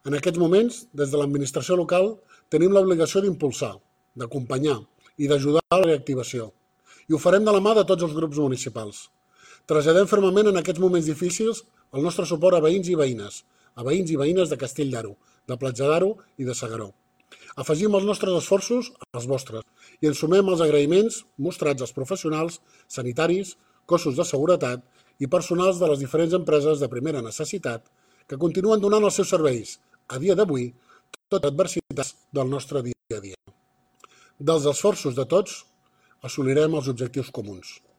En aquests moments, des de l'administració local, tenim l'obligació d'impulsar, d'acompanyar i d'ajudar a la reactivació. I ho farem de la mà de tots els grups municipals. Traslladem fermament en aquests moments difícils el nostre suport a veïns i veïnes de Castell d'Aro, de Platja d'Aro i de S'Agaró. Afegim els nostres esforços als vostres i ens sumem als agraïments mostrats als professionals, sanitaris, cossos de seguretat i personals de les diferents empreses de primera necessitat que continuen donant els seus serveis, a dia d'avui, tot les adversitats del nostre dia a dia. Dels esforços de tots, assolirem els objectius comuns.